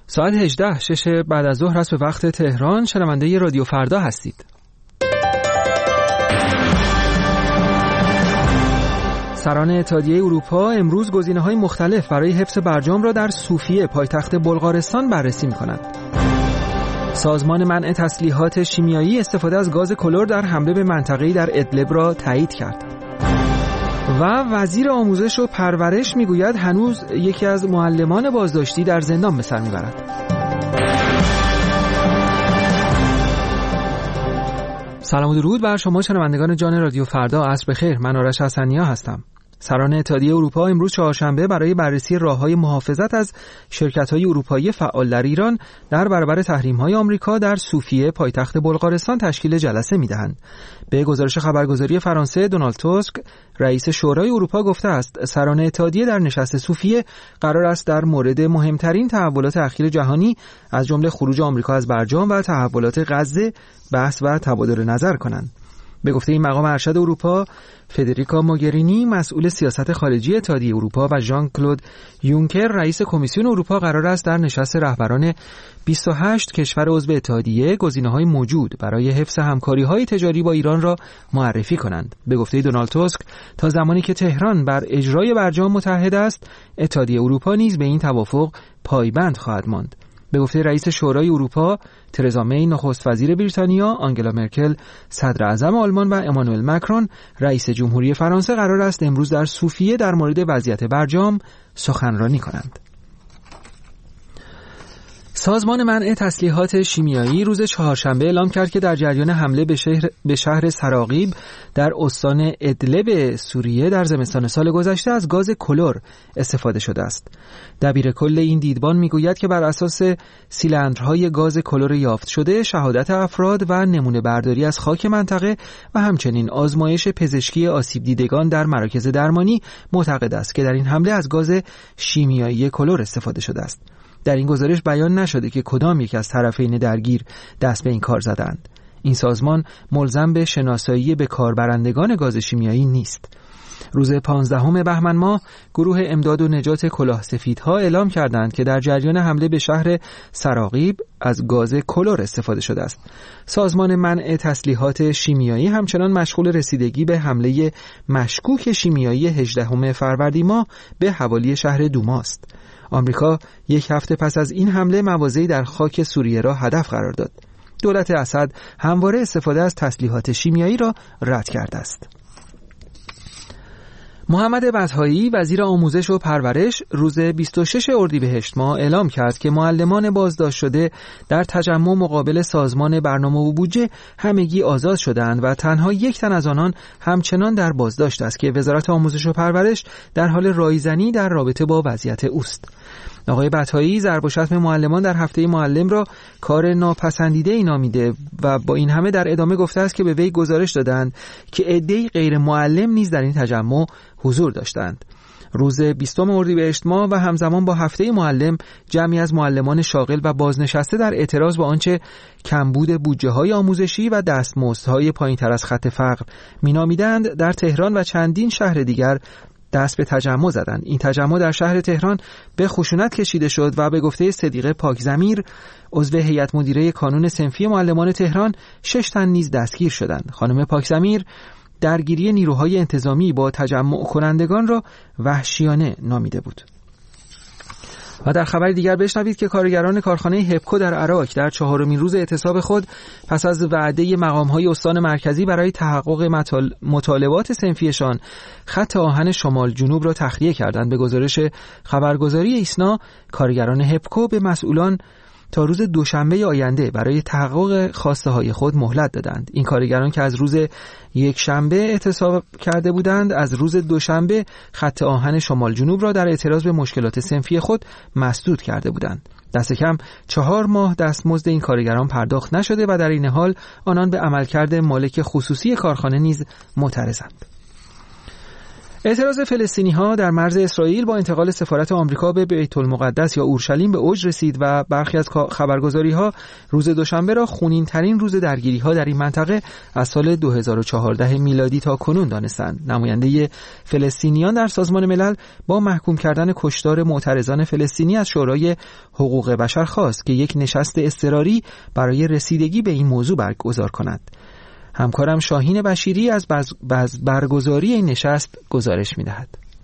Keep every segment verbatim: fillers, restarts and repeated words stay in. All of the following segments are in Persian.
ساعت هجده شش بعد از ظهر است به وقت تهران. شنونده رادیو فردا هستید. سران اتحادیه اروپا امروز گزینه‌های مختلف برای حفظ برجام را در سوفیه پایتخت بلغارستان بررسی می‌کنند. سازمان منع تسلیحات شیمیایی استفاده از گاز کلور در حمله به منطقه‌ای در ادلب را تایید کرد. و وزیر آموزش و پرورش میگوید هنوز یکی از معلمان بازداشتی در زندان به سر میبرد. سلام و درود بر شما شنوندگان جان رادیو فردا. عصر بخیر. من آرش حسنی‌ها هستم. سران اتحادیه اروپا امروز چهارشنبه برای بررسی راه‌های محافظت از شرکت‌های اروپایی فعال در ایران در برابر تحریم‌های آمریکا در سوفیه پایتخت بلغارستان تشکیل جلسه می‌دهند. به گزارش خبرگزاری فرانسه، دونالد توسک رئیس شورای اروپا گفته است سران اتحادیه در نشست سوفیه قرار است در مورد مهمترین تحولات اخیر جهانی از جمله خروج آمریکا از برجام و تحولات غزه بحث و تبادل نظر کنند. به گفته این مقام ارشد اروپا، فدریکا موگرینی مسئول سیاست خارجی اتحادیه اروپا و ژان کلود یونکر رئیس کمیسیون اروپا قرار است در نشست رهبران بیست و هشت کشور عضو اتحادیه گزینه‌های موجود برای حفظ همکاری‌های تجاری با ایران را معرفی کنند. به گفته دونالد توسک تا زمانی که تهران بر اجرای برجام متحد است، اتحادیه اروپا نیز به این توافق پایبند خواهد ماند. به گفته رئیس شورای اروپا، ترزا می نخست وزیر بریتانیا، آنگلا مرکل صدر اعظم آلمان و امانوئل مکرون رئیس جمهوری فرانسه قرار است امروز در سوفیه در مورد وضعیت برجام سخنرانی کنند. سازمان منع تسلیحات شیمیایی روز چهارشنبه اعلام کرد که در جریان حمله به شهر به شهر سراقیب در استان ادلب سوریه در زمستان سال گذشته از گاز کلور استفاده شده است. دبیر کل این دیدبان میگوید که بر اساس سیلندرهای گاز کلور یافت شده، شهادت افراد و نمونه برداری از خاک منطقه و همچنین آزمایش پزشکی آسیب دیدگان در مراکز درمانی معتقد است که در این حمله از گاز شیمیایی کلور استفاده شده است. در این گزارش بیان نشده که کدام یک از طرفین درگیر دست به این کار زدند. این سازمان ملزم به شناسایی به کاربرندگان گاز شیمیایی نیست. روز پانزدهم بهمن ماه گروه امداد و نجات کلاه سفیدها اعلام کردند که در جریان حمله به شهر سراقیب از گاز کلور استفاده شده است. سازمان منع تسلیحات شیمیایی همچنان مشغول رسیدگی به حمله مشکوک شیمیایی هجدهم فروردین ماه به حوالی شهر دوما است. آمریکا یک هفته پس از این حمله مواضعی در خاک سوریه را هدف قرار داد. دولت اسد همواره استفاده از تسلیحات شیمیایی را رد کرده است. محمد بطحایی وزیر آموزش و پرورش روز بیست و شش اردیبهشت ماه اعلام کرد که معلمان بازداشت شده در تجمع مقابل سازمان برنامه و بودجه همگی آزاد شدند و تنها یک تن از آنان همچنان در بازداشت است که وزارت آموزش و پرورش در حال رایزنی در رابطه با وضعیت اوست. آقای بطحایی ضرب و شتم معلمان در هفته معلم را کار ناپسندیده ای نامیده و با این همه در ادامه گفته است که به وی گزارش دادند که عده‌ای غیر معلم نیز در این تجمع حضور داشتند. روز بیستم اردیبهشت ماه و همزمان با هفته معلم جمعی از معلمان شاغل و بازنشسته در اعتراض با آنچه کمبود بودجه‌های آموزشی و دستمزدهای پایین‌تر از خط فقر مینامیدند در تهران و چندین شهر دیگر دست به تجمع زدند. این تجمع در شهر تهران به خشونت کشیده شد و به گفته صدیقه پاکزمیر عضو هیئت مدیره کانون صنفی معلمان تهران شش تن نیز دستگیر شدند. خانم پاکزمیر درگیری نیروهای انتظامی با تجمع کنندگان را وحشیانه نامیده بود. و در خبر دیگر بشنوید که کارگران کارخانه هپکو در عراق در چهارمین روز اعتصاب خود پس از وعده مقام‌های استان مرکزی برای تحقق مطالبات صنفیشان خط آهن شمال جنوب را تخلیه کردند. به گزارش خبرگزاری ایسنا، کارگران هپکو به مسئولان تا روز دوشنبه آینده برای تحقق خواسته های خود مهلت دادند. این کارگران که از روز یک شنبه اعتصاب کرده بودند، از روز دوشنبه خط آهن شمال جنوب را در اعتراض به مشکلات صنفی خود مسدود کرده بودند. دست کم چهار ماه دستمزد این کارگران پرداخت نشده و در این حال آنان به عملکرد مالک خصوصی کارخانه نیز معترضند. اعتراض فلسطینی‌ها در مرز اسرائیل با انتقال سفارت آمریکا به بیت المقدس یا اورشلیم به اوج رسید و برخی از خبرگزاری‌ها روز دوشنبه را خونین‌ترین روز درگیری‌ها در این منطقه از سال دو هزار و چهارده میلادی تا کنون دانستند. نماینده فلسطینیان در سازمان ملل با محکوم کردن کشتار معترضان فلسطینی از شورای حقوق بشر خواست که یک نشست اضطراری برای رسیدگی به این موضوع برگزار کند. همکارم شاهین بشیری از برگزاری این نشست گزارش می‌دهد.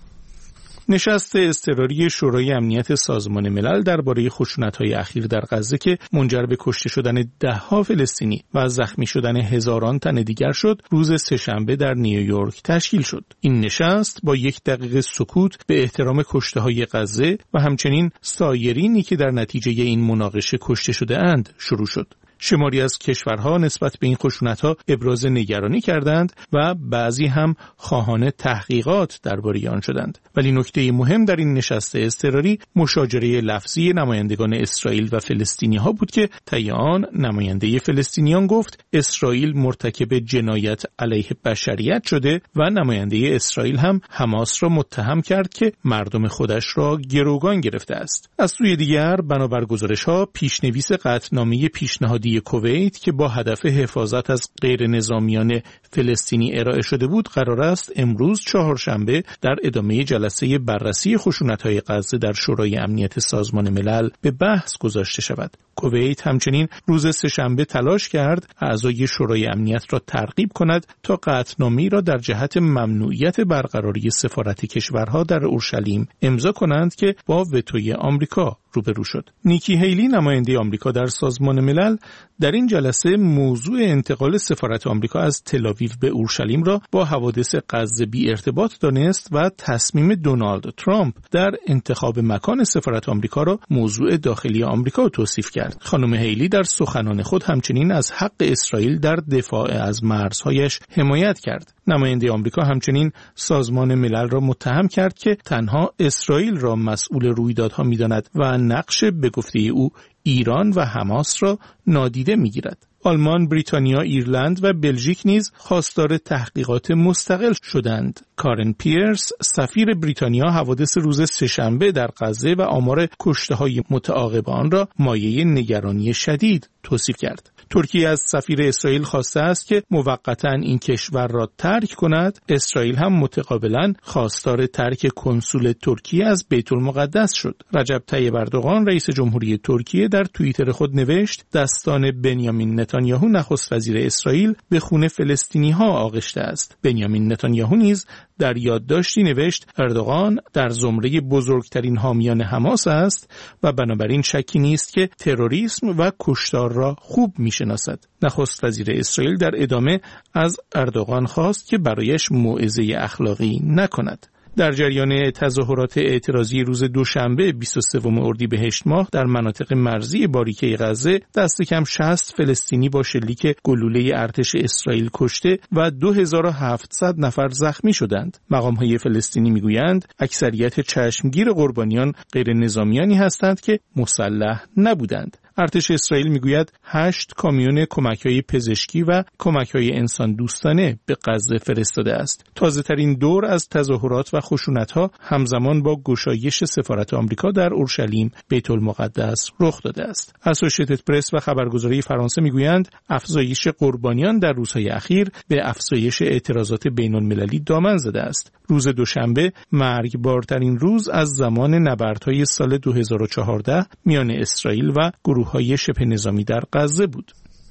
نشست اضطراری شورای امنیت سازمان ملل درباره خشونت‌های اخیر در غزه که منجر به کشته شدن ده‌ها فلسطینی و زخمی شدن هزاران تن دیگر شد، روز سه‌شنبه در نیویورک تشکیل شد. این نشست با یک دقیقه سکوت به احترام کشته‌های غزه و همچنین سایرینی که در نتیجه این مناقشه کشته شده اند شروع شد. شماری از کشورها نسبت به این خشونت‌ها ابراز نگرانی کردند و بعضی هم خواهان تحقیقات درباره آن شدند. ولی نکته مهم در این نشست اضطراری مشاجره لفظی نمایندگان اسرائیل و فلسطینی‌ها بود که طی آن نماینده فلسطینیان گفت اسرائیل مرتکب جنایت علیه بشریت شده و نماینده اسرائیل هم حماس را متهم کرد که مردم خودش را گروگان گرفته است. از سوی دیگر بنابر گزارش‌ها پیشنویس قطعنامه پیشنهادی کویت که با هدف حفاظت از غیر نظامیان فلسطینی ارائه شده بود قرار است امروز چهارشنبه در ادامه جلسه بررسی خشونت‌های غزه در شورای امنیت سازمان ملل به بحث گذاشته شود. کویت همچنین روز سه‌شنبه تلاش کرد اعضای شورای امنیت را ترغیب کند تا قطعنامه‌ای را در جهت ممنوعیت برقراری سفارت کشورها در اورشلیم امضا کنند که با وتوی آمریکا روبرو شد. نیکی هیلی نماینده آمریکا در سازمان ملل در این جلسه موضوع انتقال سفارت آمریکا از تل‌آویو به اورشلیم را با حوادث غزه بی ارتباط دانست و تصمیم دونالد ترامپ در انتخاب مکان سفارت آمریکا را موضوع داخلی آمریکا توصیف کرد. خانم هیلی در سخنان خود همچنین از حق اسرائیل در دفاع از مرزهایش حمایت کرد. نماینده آمریکا همچنین سازمان ملل را متهم کرد که تنها اسرائیل را مسئول رویدادها می‌داند و نقش به گفته او ایران و حماس را نادیده می‌گیرد. آلمان، بریتانیا، ایرلند و بلژیک نیز خواستار تحقیقات مستقل شدند. کارن پیرس، سفیر بریتانیا، حوادث روز سه‌شنبه در غزه و آمار کشته‌های متعاقب آن را مایه نگرانی شدید توصیف کرد. ترکیه از سفیر اسرائیل خواسته است که موقتاً این کشور را ترک کند. اسرائیل هم متقابلاً خواستار ترک کنسول ترکیه از بیت المقدس شد. رجب طیب اردوغان رئیس جمهوری ترکیه در توییتر خود نوشت دستان بنیامین نتانیاهو نخست وزیر اسرائیل به خون فلسطینی‌ها آغشته است. بنیامین نتانیاهو نیز در یادداشتی نوشت اردوغان در زمره بزرگترین حامیان حماس است و بنابراین شکی نیست که تروریسم و کشتار را خوب میشناسد. نخست وزیر اسرائیل در ادامه از اردوغان خواست که برایش موعظه اخلاقی نکند. در جریان تظاهرات اعتراضی روز دوشنبه بیست و سوم اردیبهشت ماه در مناطق مرزی باریکه غزه دست کم شصت فلسطینی با شلیک گلوله ارتش اسرائیل کشته و دو هزار و هفتصد نفر زخمی شدند. مقام‌های فلسطینی میگویند اکثریت چشمگیر قربانیان غیر نظامیانی هستند که مسلح نبودند. ارتش اسرائیل میگوید هشت کامیون کمک‌های پزشکی و کمک‌های انسان دوستانه به غزه فرستاده است. تازه‌ترین دور از تظاهرات و خشونت‌ها همزمان با گشایش سفارت آمریکا در اورشلیم بیت المقدس رخ داده است. اسوسییتد پرس و خبرگزاری فرانسه میگویند افزایش قربانیان در روزهای اخیر به افزایش اعتراضات بین‌المللی دامن زده است. روز دوشنبه مرگبارترین روز از زمان نبردهای سال دو هزار و چهارده میان اسرائیل و گروه‌های شبه نظامی در غزه بود.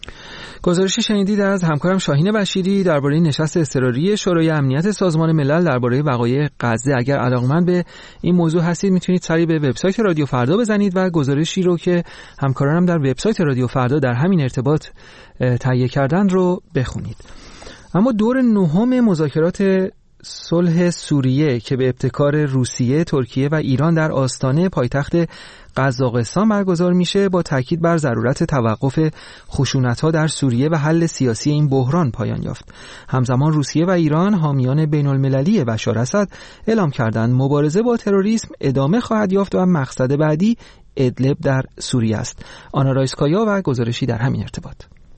گزارش شنیدید از همکارم شاهین بشیری درباره نشست اضطراری شورای امنیت سازمان ملل درباره وقایع غزه. اگر علاقه‌مند به این موضوع هستید میتونید سری به وبسایت رادیو فردا بزنید و گزارشی رو که همکارانم در وبسایت رادیو فردا در همین ارتباط تهیه کردن رو بخونید. اما دور نهم مذاکرات صلح سوریه که به ابتکار روسیه، ترکیه و ایران در آستانه پایتخت قزاقستان برگزار میشه با تاکید بر ضرورت توقف خشونت‌ها در سوریه و حل سیاسی این بحران پایان یافت. همزمان روسیه و ایران حامیان بین‌المللی بشار اسد اعلام کردند مبارزه با تروریسم ادامه خواهد یافت و مقصد بعدی ادلب در سوریه است. آنا رایسکایا و گزارشی در همین ارتباط.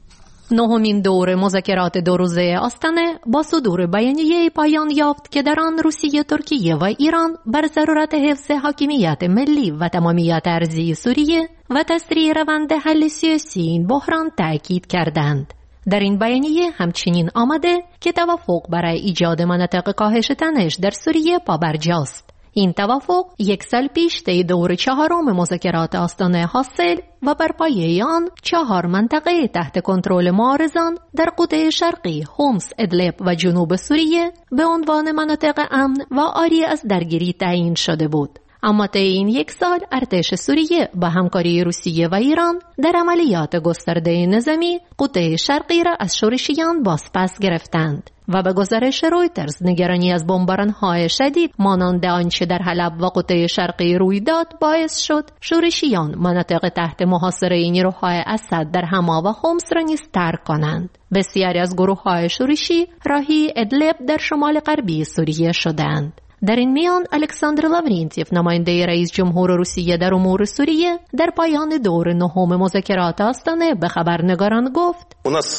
نهمین دور مذاکرات دو روزه آستانه با صدور بیانیه پایان یافت که در آن روسیه، ترکیه و ایران بر ضرورت حفظ حاکمیت ملی و تمامیت ارضی سوریه و تسریع روند حل سیاسی این بحران تأکید کردند. در این بیانیه همچنین آمده که توافق برای ایجاد مناطق کاهش تنش در سوریه پابرجاست. این توافق یک سال پیش طی دور چهارم مذاکرات آستانه حاصل و بر پایه آن چهار منطقه تحت کنترل معارضان در قطب شرقی، حمص، ادلب و جنوب سوریه به عنوان مناطق امن و عاری از درگیری تعیین شده بود. اما طی این یک سال ارتش سوریه با همکاری روسیه و ایران در عملیات گسترده نظامی قطب شرقی را از شورشیان بازپس گرفتند و به گزارش رویترز نگرانی از بمباران‌های شدید مانند آنچه در حلب و قطب شرقی روی داد باعث شد شورشیان مناطق تحت محاصره نیروهای اسد در حما و حمص را نیز ترک کنند. بسیاری از گروه‌های شورشی راهی ادلب در شمال غربی سوریه شدند. در این میان الکساندر لاورینتیف، نماینده رئیس جمهور روسیه در امور سوریه، در پایان دور نهم مذاکرات آستانه به خبرنگاران گفت: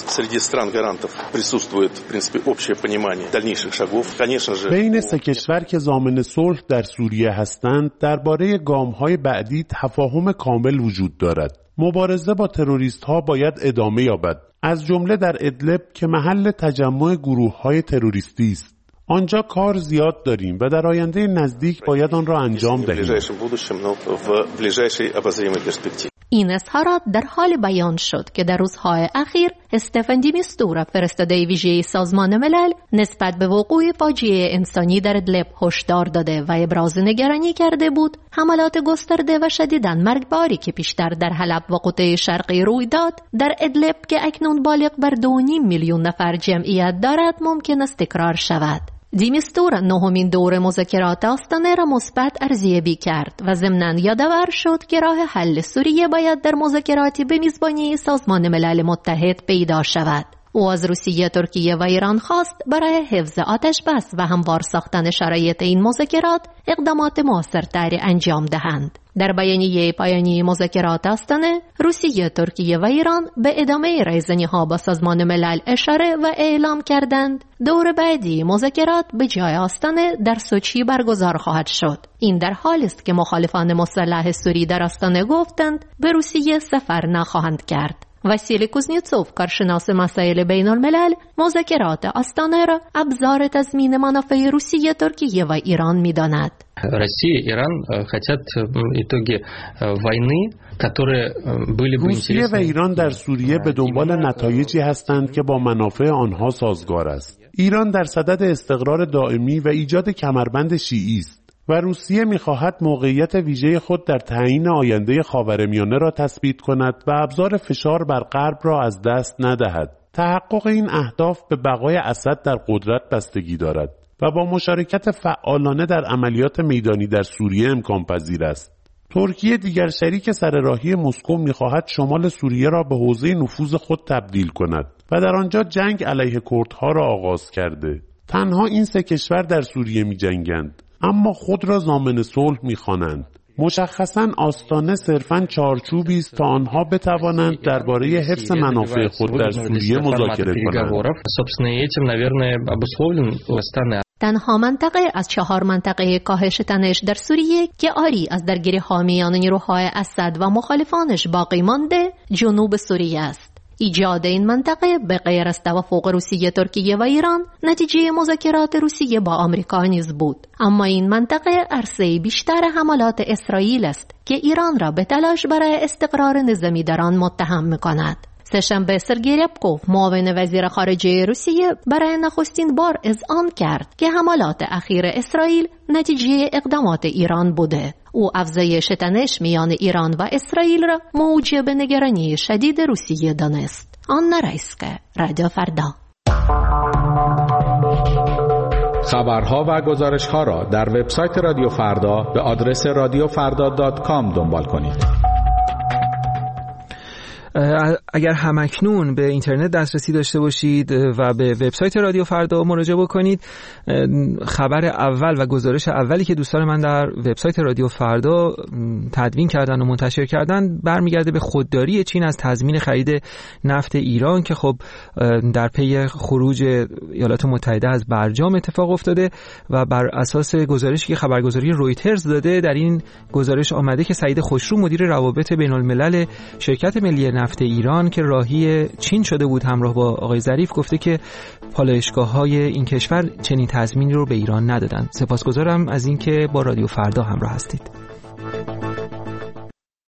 بین سه کشور که ضامن صلح در سوریه هستند درباره گام‌های بعدی تفاهم کامل وجود دارد. مبارزه با تروریست‌ها باید ادامه یابد، از جمله در ادلب که محل تجمع گروه‌های تروریستی است. آنجا کار زیاد داریم و در آینده نزدیک باید آن را انجام دهیم. این اظهارات در حال بیان شد که در روزهای اخیر استفان دی میستورا، فرستاده ویژه سازمان ملل، نسبت به وقوع فاجعه انسانی در ادلب هشدار داده و ابراز نگرانی کرده بود حملات گسترده و شدیداً مرگباری که پیشتر در حلب و قطب شرقی روی داد در ادلب که اکنون بالغ بر دو و نیم میلیون نفر جمعیت دارد ممکن است تکرار شود. دیمیستور نهمین دور مذاکرات آستانه را مثبت ارزیابی کرد و ضمناً یادآور شد که راه حل سوریه باید در مذاکراتی به میزبانی سازمان ملل متحد پیدا شود. او از روسیه، ترکیه و ایران خواست برای حفظ آتش بس و هموار ساختن شرایط این مذاکرات اقدامات موثرتری انجام دهند. در بیانیه پایانی مذاکرات آستانه، روسیه، ترکیه و ایران به ادامه رایزنی‌ها با سازمان ملل اشاره و اعلام کردند دور بعدی مذاکرات به جای آستانه در سوچی برگزار خواهد شد. این در حالی است که مخالفان مسلح سوری در آستانه گفتند به روسیه سفر نخواهند کرد. واسیلی کوزنیتسوف، کارشناس مسائل بین الملل، مذاکرات آستانه را ابزار تضمین منافع روسیه، ترکیه و ایران می‌داند. Россия и Иран хотят итоги войны, которые были бы روسیه و ایران در سوریه به دنبال نتایجی هستند که با منافع آنها سازگار است. ایران در صدد استقرار دائمی و ایجاد کمربند شیعی است و روسیه می‌خواهد موقعیت ویژه خود در تعیین آینده خاورمیانه را تثبیت کند و ابزار فشار بر غرب را از دست ندهد. تحقق این اهداف به بقای اسد در قدرت بستگی دارد و با مشارکت فعالانه در عملیات میدانی در سوریه امکان پذیر است. ترکیه، دیگر شریک سرراهی مسکو، می‌خواهد شمال سوریه را به حوزه نفوذ خود تبدیل کند و در آنجا جنگ علیه کردها را آغاز کرده. تنها این سه کشور در سوریه می‌جنگند، اما خود را ضامن صلح می‌خوانند. مشخصاً آستانه صرفاً چارچوبی است تا آنها بتوانند درباره حفظ منافع خود در سوریه مذاکره کنند. تنها منطقه از چهار منطقه کاهش تنش در سوریه که آری از درگیری‌ها میان نیروهای اسد و مخالفانش باقی مانده جنوب سوریه است. ایجاد این منطقه به غیر از توافق روسیه، ترکیه و ایران نتیجه مذاکرات روسیه با آمریکا نیز بود. اما این منطقه عرصه بیشتر حملات اسرائیل است که ایران را به تلاش برای استقرار نظامی در آن متهم می‌کند. سه‌شنبه سرگئی ریبکوف، معاون وزیر خارجه روسیه، برای نخستین بار اذعان کرد که حملات اخیر اسرائیل نتیجه اقدامات ایران بوده. او افزایش تنش میان ایران و اسرائیل را موجب نگرانی شدید روسیه دانست. آنا رایسکه، رادیو فردا. خبرها و گزارش‌ها را در وبسایت رادیو فردا به آدرس رادیو فردا دات کام دنبال کنید. اگر همکنون به اینترنت دسترسی داشته باشید و به وبسایت رادیو فردا مراجعه بکنید، خبر اول و گزارش اولی که دوستان من در وبسایت رادیو فردا تدوین کردن و منتشر کردن برمیگرده به خودداری چین از تضمین خرید نفت ایران که خب در پی خروج ایالات متحده از برجام اتفاق افتاده و بر اساس گزارشی که خبرگزاری رویترز داده، در این گزارش آمده که سعید خوشرو مدیر روابط بین الملل شرکت ملی نفت ایران که راهی چین شده بود همراه با آقای ظریف گفته که پالایشگاه‌های این کشور چنین تضمینی رو به ایران ندادن. سپاسگزارم از اینکه با رادیو فردا همراه هستید.